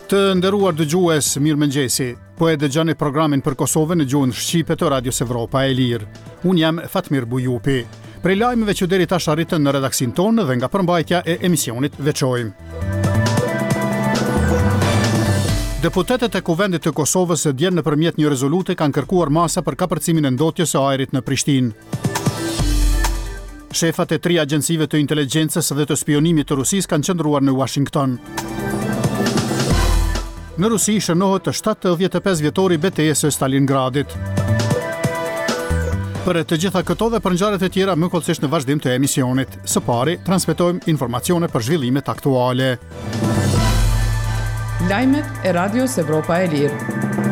Të nderuar dëgjues, mirëmëngjesi. Po e dëgjoni programin për Kosovën në gjuhën shqipe të Radios Evropa e Lirë. Unë jam Fatmir Bujupi. Prej lajmeve që deri tash arritën në redaksin tonë dhe nga përmbajtja e emisionit veçojmë. Deputetët e Kuvendit të Kosovës dje nëpërmjet një rezolute kanë kërkuar masa për kapërcimin e ndotjes së ajrit në Prishtinë. Shefat e 3 agjencive të inteligjencës dhe të spionimit të Rusisë kanë qëndruar në Washington. Në Rusi shënohet të 75 vjetori betejës së Stalingradit. Për të gjitha këto dhe për ngjarjet e tjera më kollësisht në vazhdim të emisionit. Së pari, transmetojmë informacione për zhvillimet aktuale. Lajmet e Radios Evropa e Lirë.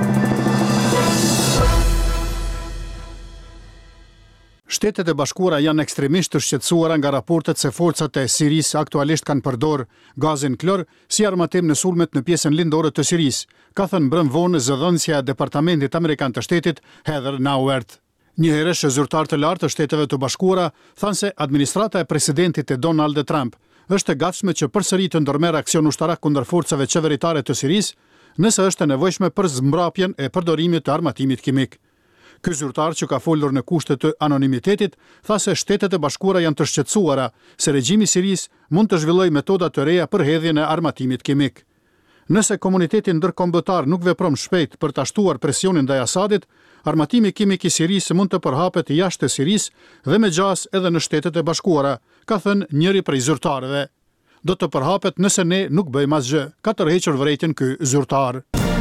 Shtetet e Bashkuara janë ekstremisht të shqetësuara nga raportet se forcat e Sirisë aktualisht kanë përdor gazin klor si armatim në sulmet në pjesën lindore të Sirisë, ka thënë mbrëm vonë zëdhënësja e Departamentit Amerikan të Shtetit Heather Nauert. Një herësh zyrtar të lartë të Shteteve të Bashkuara thanë se administrata e presidentit Donald Trump është e gatshme që përsëri të ndërmerrë aksion ushtarak kundër forcave qeveritare të Sirisë, nëse është e nevojshme për zmbrapjen e përdorimit të armatimit kimik. Ky zyrtar që ka folur në kushte të anonimitetit, tha se Shtetet e Bashkuara janë të shqetësuara se regjimi i Sirisë mund të zhvillojë metoda të reja për hedhjen e armatimit kimik. Nëse komuniteti ndërkombëtar nuk vepron shpejt për ta shtuar presionin ndaj Asadit, armatimi kimik i Sirisë mund të përhapet jashtë Sirisë dhe me gjas edhe në Shtetet e Bashkuara, ka thënë njëri prej zyrtarëve. Do të përhapet nëse ne nuk bëjmë asgjë, ka tërhequr vërejtjen ky zyrtar.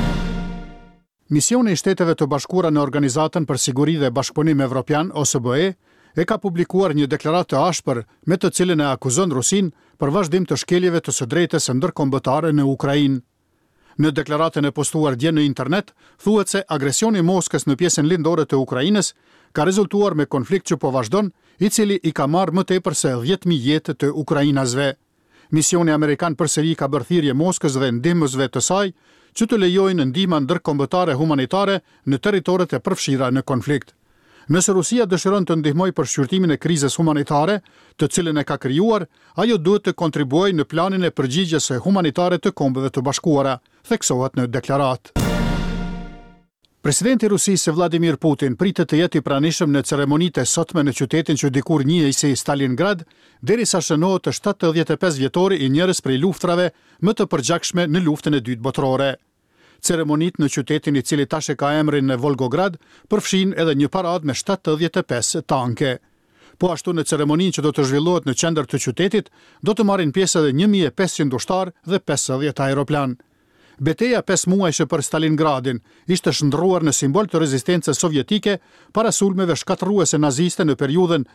Misioni i Shteteve të Bashkuara në Organizatën për Siguri dhe Bashkëpunim Evropian OSBE e ka publikuar një deklaratë të ashpër me të cilën e akuzon Rusinë për vazhdim të shkeljeve të së drejtës së ndërkombëtare në Ukrainë. Në deklaratën e postuar dje në internet, thuhet se agresioni i Moskës në pjesën lindore të Ukrainës ka rezultuar me konflikt që po vazhdon, i cili i ka marrë më tepër se 10.000 jetë të ukrainasve. Misioni amerikan përsëri ka bërë thirrje Moskës dhe ndihmësve të saj që të lejojnë ndihma ndërkombëtare humanitare në territoret e përfshira në konflikt. Nëse Rusia dëshiron të ndihmojë për shqyrtimin e krizës humanitare, të cilën e ka krijuar, ajo duhet të kontribuojë në planin e përgjigjes humanitare të Kombeve të Bashkuara, theksohet në deklaratë. Presidenti i Rusisë Vladimir Putin pritet të jetë i pranishëm në ceremonitë e sotme në qytetin që dikur njihej si Stalingrad, derisa shënohet të 75 vjetori i njërës prej luftrave më të përgjakshme në luftën e dytë botërore. Ceremonitë në qytetin i cili tash e ka emrin në Volgograd përfshin edhe një paradë me 75 tanke. Po ashtu në ceremoninë që do të zhvillohet në qendër të qytetit, do të marrin pjesë edhe 1500 ushtar dhe 50 aeroplan. Beteja 5 muajshe për Stalingradin ishte shndruar në simbol të rezistencës sovjetike para sulmeve shkatërruese naziste në periudhën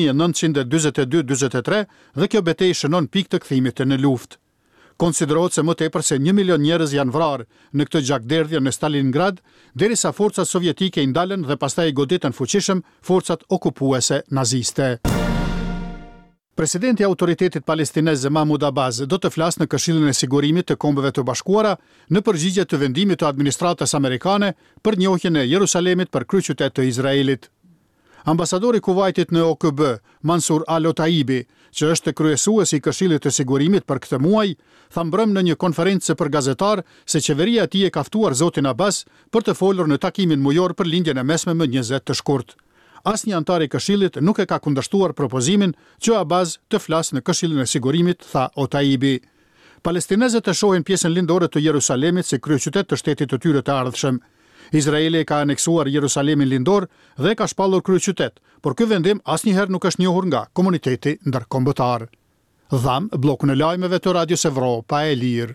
1942-43 dhe kjo betejë shënon pikë të kthimit në luftë. Konsiderohet se më tepër se 1 milion njerëz janë vrarë në këtë gjakderdhje në Stalingrad, derisa forcat sovjetike i ndalën dhe pastaj i goditën fuqishëm forcat okupuese naziste. Presidenti i Autoritetit Palestinez Mahmoud Abbas do të flasë në Këshillin e Sigurimit të Kombeve të Bashkuara në përgjigje të vendimit të administratës amerikane për njohjen e Jerusalemit për kryeqytet të Izraelit. Ambasadori i Kuvajtit në OKB, Mansur Al-Otaibi, që është kryesuesi i Këshillit të Sigurimit për këtë muaj, tha mbrëm në një konferencë për gazetar se qeveria e tij e ka ftuar zotin Abbas për të folur në takimin mujor për lindjen e mesme më 20 të shkurt. Asnjë antar i Këshillit nuk e ka kundërshtuar propozimin që Abbas të flasë në Këshillin e Sigurimit, tha Otaibi. Palestinezët e shohin pjesën lindore të Jerusalemit si kryeqytet të shtetit të tyre të ardhshëm. Izraeli ka aneksuar Jerusalemin lindor dhe ka shpallur kryeqytet, por ky vendim asnjëherë nuk është njohur nga komuniteti ndërkombëtar. Dham bllokun e lajmeve të Radios Evropa e Lirë.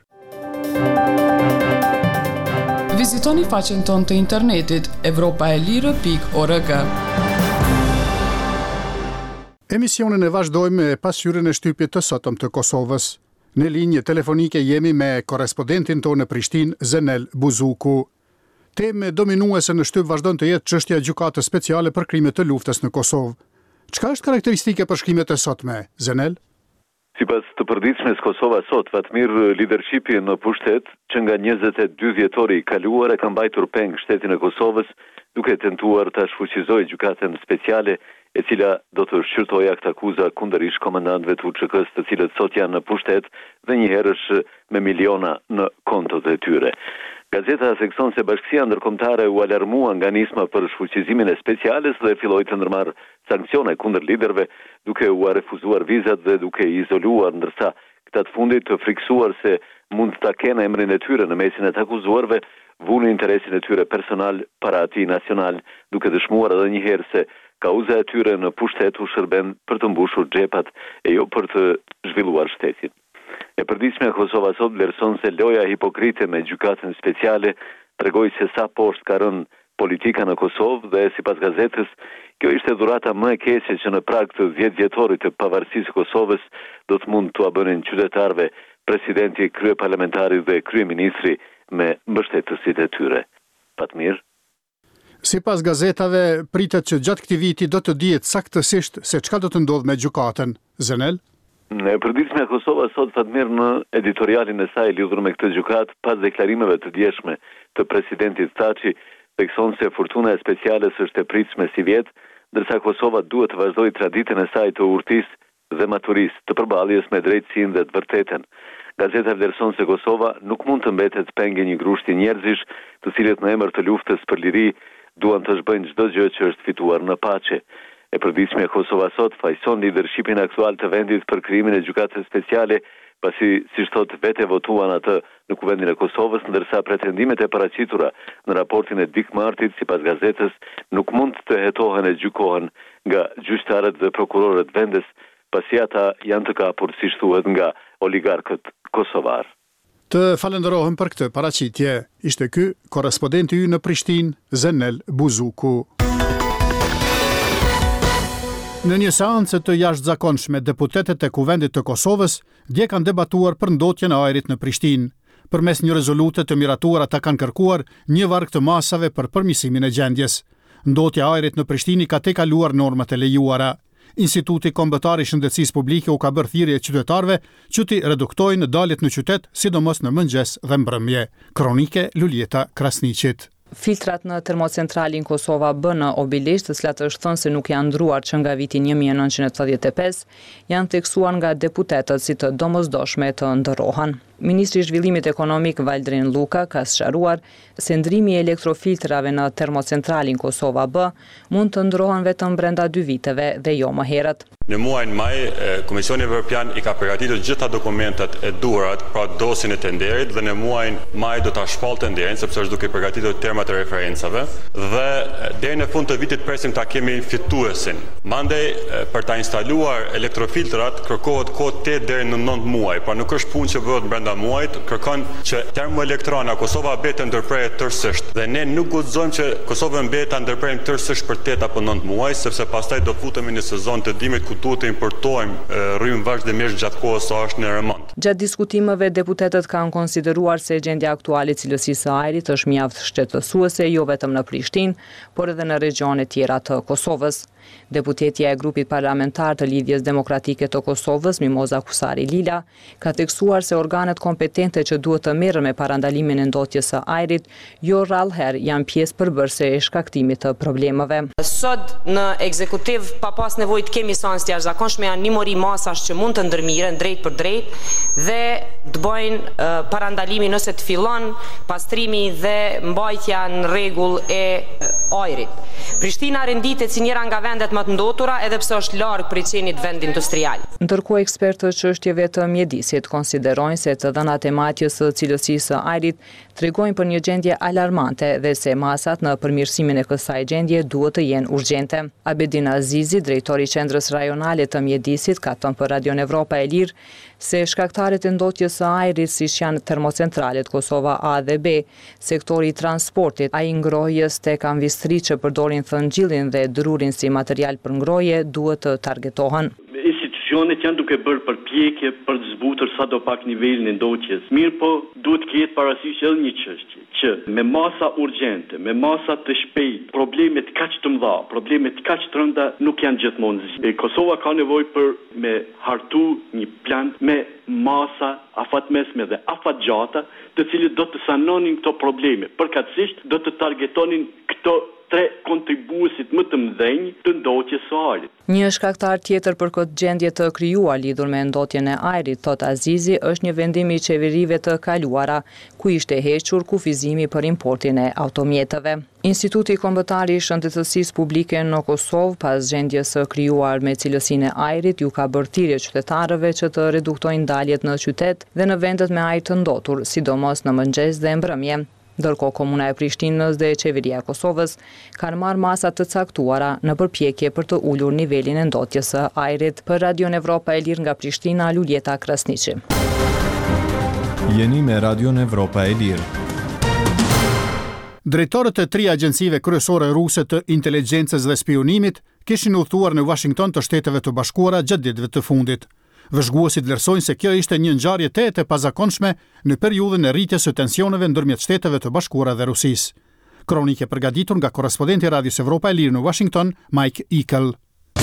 Vizitoni faqen tonë të internetit evropaelire.org. Emisionin e vazhdojmë me pasqyrën e shtypit të sotëm të Kosovës. Në linjë telefonike jemi me korrespondentin tonë në Prishtinë, Zenel Buzuku. Temë dominuese në shtyp vazhdon të jetë çështja e gjykatës speciale për krimet të luftës në Kosovë. Çka është karakteristike për shkrimet e sotme, Zenel? Sipas të përditshmes Kosova sot, Fatmir, lidershipi në pushtet që nga 22 dhjetori i kaluar e ka mbajtur peng shtetin e Kosovës, duke tentuar ta shfuqizojë gjykatën speciale e cila do të shqyrtojë akt akuza kundërisht komandantëve të UÇK-s, të cilët sot janë në pushtet dhe njëherësh me miliona në kontot e tyre. Gazeta thekson se Bashkia Ndërkombëtare u alarmua nga nisma për shfuqizimin e speciales dhe filloi të ndërmarrë sanksione kundër liderëve, duke u refuzuar vizat dhe duke i izoluar, ndërsa këta të fundit të friksuar se mund të kenë emrin e tyre në mesin e të akuzuarve, vunë interesin e tyre personal para atij nacional, duke dëshmuar edhe një herë se kauza e tyre në pushtet u shërben për të mbushur xhepat e jo për të zhvilluar shtetin. E përditshmja Kosova sot vlerëson se loja hipokrite me gjykatën speciale tregoi se sa poshtë ka rënë politika në Kosovë dhe sipas gazetës, kjo ishte dhurata më e keqe që në prag të 10 vjetorit të pavarësisë së Kosovës do të mund t'ua bënin qytetarëve presidenti, kryeparlamentari dhe kryeministri me mbështetësit e tyre. Fatmir. Sipas gazetave, pritet që gjatë këtij viti do të dihet saktësisht se çka do të ndodhë me gjykatën. Zenel? Në përditshmja Kosova sot Fatmir në editorialin e saj lidhur me këtë gjykat, pas deklarimeve të djeshme të presidentit Thaçi, thekson se fortuna e speciales është e pritshme si vjet, ndërsa Kosova duhet të vazhdojë traditën e saj të urtisë dhe maturisë, të përballjes me drejtësinë dhe të vërtetën. Gazeta vlerëson se Kosova nuk mund të mbetet penge një grushti njerëzish, të cilët në emër të luftës për liri duan të zhbëjnë çdo gjë që është fituar në paqe. E përditshmja Kosova sot fajson lidershipin aktual të vendit për krijimin e gjykatës speciale, pasi siç thotë vetë votuan atë në kuvendin e Kosovës, ndërsa pretendimet e paraqitura në raportin e Dik Martit sipas gazetës nuk mund të hetohen e gjykohen nga gjyqtarët dhe prokurorët vendes, pasi ata janë të kapur siç thuhet nga oligarkët kosovar. Të falenderohem për këtë paraqitje. Ishte ky korrespondenti ynë në Prishtinë, Zenel Buzuku. Në një seancë të jashtëzakonshme, deputetët e Kuvendit të Kosovës dje kanë debatuar për ndotjen e ajrit në Prishtinë. Përmes një rezolute të miratuar ata kanë kërkuar një varg të masave për përmirësimin e gjendjes. Ndotja e ajrit në Prishtinë ka tejkaluar normat e lejuara. Instituti Kombëtar i Shëndetësisë Publike u ka bërë thirrje qytetarëve që të reduktojnë daljet në qytet, sidomos në mëngjes dhe mbrëmje. Kronike Luljeta Krasniqit. Filtrat në termocentralin Kosova B në Obilisht, të cilat është thënë se nuk janë ndruar që nga viti 1985, janë theksuar nga deputetët si të domosdoshme të ndërrohen. Ministri i Zhvillimit Ekonomik Valdrin Luka ka sqaruar se ndrimi i elektrofiltrave në termocentralin Kosova B mund të ndrohen vetëm brenda 2 viteve dhe jo më herët. Në muajin maj, Komisioni Evropian i ka përgatitur gjitha dokumentet e duhurat pra dosin e tenderit dhe në muajin maj do ta shpallë tenderin sepse është duke përgatitur termat e referencave dhe deri në fund të vitit presim ta kemi fituesin. Mandej për ta instaluar elektrofiltrat kërkohet kohë 8 deri në 9 muaj, pra nuk është punë që bëhet brenda muajit, kërkon që termoelektrana Kosova mbet të ndërprehet tërësisht dhe ne nuk guxojmë që Kosova mbet ta ndërprejmë tërësisht për 8 apo 9 muaj, sepse pastaj do futemi në sezon të dimrit ku duhet të importojmë rrym vazhdimisht gjatë kohës sa është në remont. Gjatë diskutimeve, deputetët kanë konsideruar se gjendja aktuale e cilësisë së ajrit është mjaft shqetësuese jo vetëm në Prishtinë, por edhe në regione tjera të Kosovës. Deputetja e grupit parlamentar të Lidhjes Demokratike të Kosovës, Mimoza Kusari Lila, ka theksuar se organet kompetente që duhet të merren me parandalimin e ndotjes së ajrit, jo rrallëherë janë pjesë përbërëse e shkaktimit të problemeve. Sot në ekzekutiv pa pas nevojë të kemi seancë të jashtëzakonshme, janë nimëri masash që mund të ndërmiren drejt për drejt dhe të bëjnë parandalimin nëse të fillon pastrimi dhe mbajtja në rregull e ajrit. Prishtina renditet si njëra nga vendet më të ndotura edhe pse është larg prej qenit vend industrial. Ndërkohë ekspertët çështjeve të mjedisit konsiderojnë se të dhënat e matjes së cilësisë së ajrit tregojnë për një gjendje alarmante dhe se masat në përmirësimin e kësaj gjendje duhet të jenë urgjente. Abedin Azizi, drejtori i Qendrës Rajonale të Mjedisit, ka thënë për Radio Evropa e Lirë se shkaktarët e ndotjes së ajrit siç janë termocentralet Kosova A dhe B, sektori i transportit, ai ngrohjes tek anvistrit që përdorin thëngjillin dhe drurin si material për ngrohje duhet të targetohen. Institucionet janë duke bërë përpjekje për të zbutur sadopak nivelin e ndotjes. Mirë po, duhet ketë parasysh edhe një çështje, që me masa urgjente, me masa të shpejtë, problemet kaq të mëdha, problemet kaq të rënda nuk janë gjithmonë zgjidhur. Kosova ka nevojë për me hartu një plan me masa afatmesme dhe afatgjata, të cilët do të sanonin këto probleme. Përkatësisht do të targetonin këto tre kontribuesit më të mëdhenj të ndotjes së ajrit. Një shkaktar tjetër për këtë gjendje të krijuar lidhur me ndotjen e ajrit, thot Azizi, është një vendim i qeverive të kaluara, ku ishte hequr kufizimi për importin e automjeteve. Instituti Kombëtar i Shëndetësisë Publike në Kosovë, pas gjendjes së krijuar me cilësinë e ajrit, ju ka bërë thirrje qytetarëve që të reduktojnë daljet në qytet dhe në vendet me ajër të ndotur, sidomos në mëngjes dhe mbrëmje. Ndërkohë Komuna e Prishtinës dhe Qeveria e Kosovës kanë marrë masa të caktuara në përpjekje për të ulur nivelin e ndotjes së ajrit. Për Radion Evropa e Lirë nga Prishtina, Luljeta Krasniqi. Jeni me Radion Evropa e Lirë. Drejtorët e 3 agjencive kryesore ruse të inteligjencës dhe spionimit kishin udhëtuar në Washington të Shteteve të Bashkuara gjatë ditëve të fundit. Vëzhguesit vlerësojnë se kjo ishte një ngjarje e pazakonshme në periudhën e rritjes së tensioneve ndërmjet Shteteve të Bashkuara dhe Rusisë. Kronikë përgatitur nga korrespondenti i Radios Evropa e Lirë në Washington, Mike Ikel.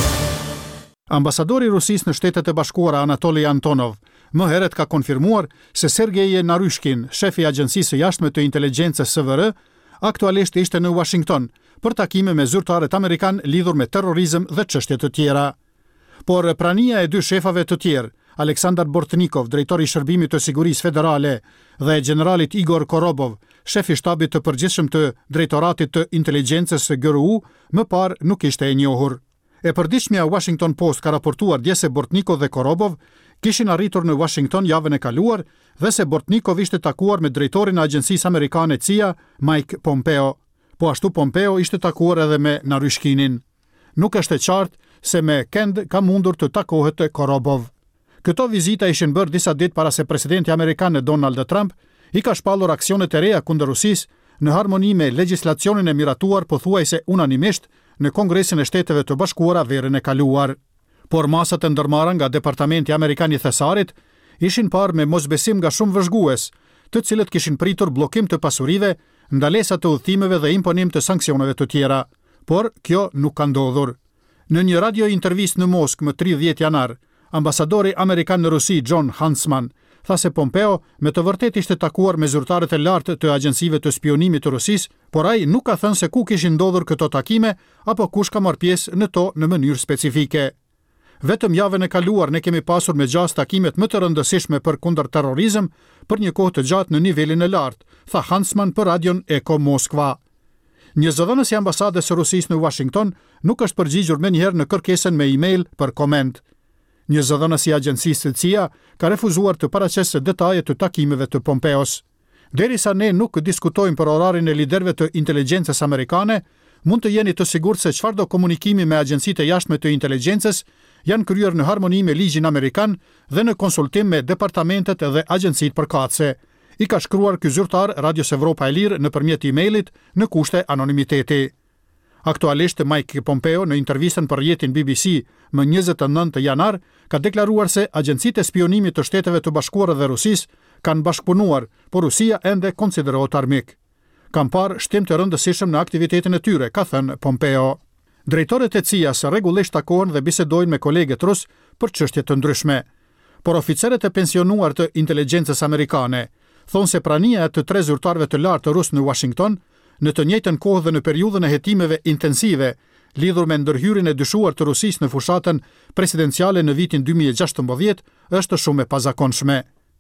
Ambasadori i Rusisë në Shtetet e Bashkuara Anatoli Antonov më herët ka konfirmuar se Sergej Naryshkin, shefi i Agjencisë së Jashtme të Inteligjencës SVR, aktualisht ishte në Washington për takime me zyrtarët amerikan lidhur me terrorizëm dhe çështje të tjera. Por prania e 2 shefave të tjerë, Aleksandar Bortnikov, drejtori i Shërbimit të Sigurisë Federale, dhe generalit Igor Korobov, shefi i shtabit të përgjithshëm të Drejtoratit të Inteligjencës GRU, më parë nuk ishte e njohur. E përditshmja Washington Post ka raportuar dje se Bortnikov dhe Korobov kishin arritur në Washington javën e kaluar dhe se Bortnikov ishte takuar me drejtorin e Agjencisë Amerikane CIA, Mike Pompeo. Po ashtu Pompeo ishte takuar edhe me Naryshkinin. Nuk është e qartë se me Kend ka mundur të takohet të Korobov. Këto vizita ishin bërë disa ditë para se presidenti amerikan Donald Trump i ka shpallur aksionet e reja kundër Rusisë në harmoni me legjislacionin e miratuar pothuajse unanimisht në Kongresin e Shteteve të Bashkuara verën e kaluar. Por masat e ndërmarra nga Departamenti Amerikan i Thesarit ishin parë me mosbesim nga shumë vëzhgues, të cilët kishin pritur bllokim të pasurive, ndalesa të udhëtimeve dhe imponim të sanksioneve të tjera. Por kjo nuk ka ndodhur. Në një radio intervistë në Moskë më 30 janar, ambasadori amerikan në Rusi John Huntsman tha se Pompeo me të vërtetë ishte takuar me zyrtarët e lartë të agjencive të spionimit të Rusisë, por ai nuk ka thënë se ku kishin ndodhur këto takime apo kush ka marrë pjesë në to në mënyrë specifike. Vetëm javën e kaluar ne kemi pasur me gjas takimet më të rëndësishme për kundër terrorizëm për një kohë të gjatë në nivelin e lartë, tha Huntsman për radion Eko Moskva. Një zëdhënës i ambasadës së Rusisë në Washington nuk është përgjigjur menjëherë në kërkesën me email për koment. Një zëdhënës i agjencisë CIA ka refuzuar të paraqesë detajet të takimeve të Pompeos. Derisa ne nuk diskutojmë për orarin e liderëve të inteligjencës amerikane, mund të jeni të sigurt se çfarëdo komunikimi me agjencitë e jashtme të inteligjencës janë kryer në harmoni me ligjin amerikan dhe në konsultim me departamentet dhe agjencitë përkatëse. I ka shkruar ky zyrtar Radios Evropa e Lirë nëpërmjet emailit në kushte anonimiteti. Aktualisht Mike Pompeo në intervistën për rrjetin BBC më 29 janar ka deklaruar se agjencitë e spionimit të Shteteve të Bashkuara dhe Rusisë kanë bashkëpunuar, por Rusia ende konsiderohet armik. Kam parë shtim të rëndësishëm në aktivitetin e tyre, ka thënë Pompeo. Drejtorët e CIA-s rregullisht takohen dhe bisedojnë me kolegët rus për çështje të ndryshme. Por oficerët e pensionuar të inteligjencës amerikane thonë se prania e të 3 zyrtarëve të lartë rus në Washington, në të njëjtën kohë dhe në periudhën e hetimeve intensive lidhur me ndërhyrjen e dyshuar të Rusisë në fushatën presidenciale në vitin 2016, është shumë e pazakonshme.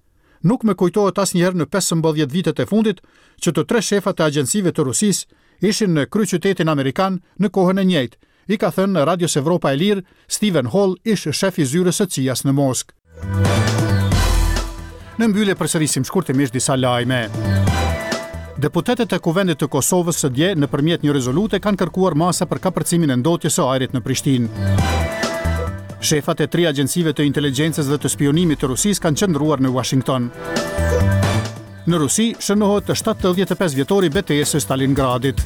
Nuk më kujtohet asnjëherë në 15 vitet e fundit që të 3 shefat e agjencive të Rusisë ishin në kryeqytetin amerikan në kohën e njëjtë, i ka thënë në Radios Evropa e Lirë Stephen Hall, ish shef i zyrës së CIA-s në Moskë. Në mbyllje përsërisim shkurtimisht disa lajme. Deputetët e Kuvendit të Kosovës së dje nëpërmjet një rezolute kanë kërkuar masa për kapërcimin e ndotjes së ajrit në Prishtinë. Shefat e 3 agjencive të inteligjencës dhe të spionimit të Rusisë kanë qëndruar në Washington. Në Rusi shënohet 75 vjetori betejës së Stalingradit.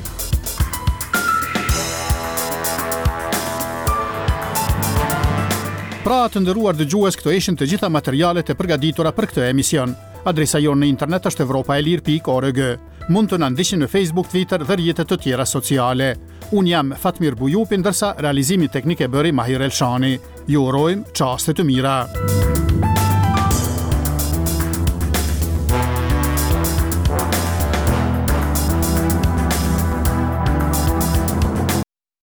Pra të nderuar dëgjues, këto ishin të gjitha materialet e përgatitura për këtë emision. Adresa jonë në internet është evropaelir.org. Mund të na ndiqni në Facebook, Twitter dhe rrjetet të tjera sociale. Unë jam Fatmir Bujupi, ndërsa realizimi teknik e bëri Mahir Elshani. Ju urojmë çaste të mira.